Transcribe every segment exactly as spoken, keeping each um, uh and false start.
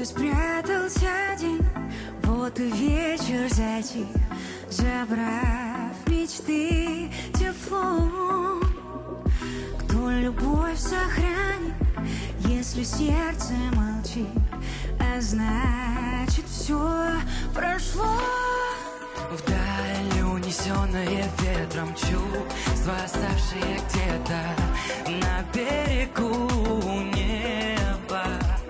и спрятался день, вот и вечер затих, забрав мечты теплом. Кто любовь сохранит, если сердце молчит, а значит все прошло. Вдаль унесенное ветром чувства, оставшие где-то на берегу неба.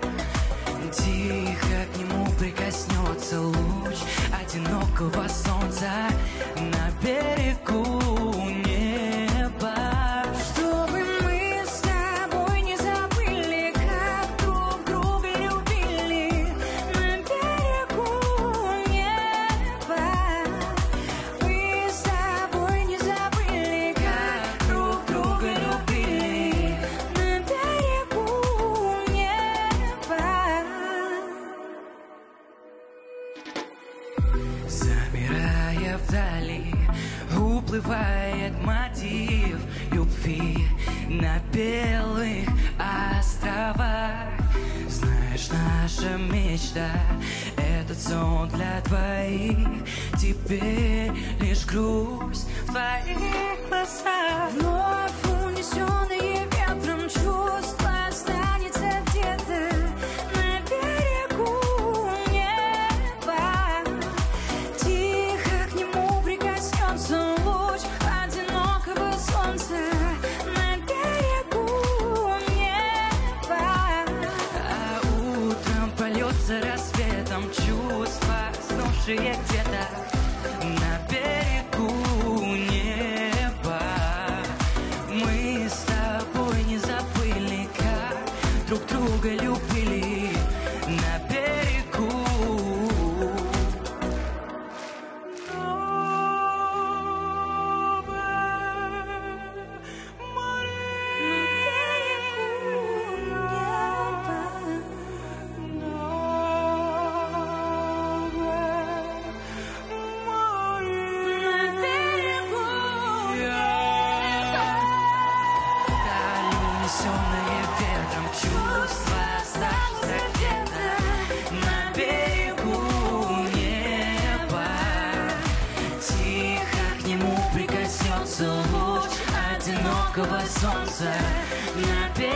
Тихо к нему прикоснется луч одинокого солнца на берегу неба. Чтобы мы с тобой не забыли, как друг друга любили на берегу неба. Мы с тобой не забыли, как друг друга любили на берегу неба. Замирая вдали, уплывает мотив любви на белых островах. Знаешь, наша мечта — этот сон для двоих. Теперь лишь грусть в твоих глазах. Вновь унесенные ветром чувства останется где-то на берегу неба. Тихо к нему прикоснется луч одинокого солнца на берегу неба. А утром польется рассветом чувства, снувшие где-то на берегу неба. Мы с тобой не забыли, как друг друга любили на берегу. Унесенные ветром чувства, оставшиеся где-то на берегу неба. Тихо к нему прикоснется луч одинокого солнца на берегу.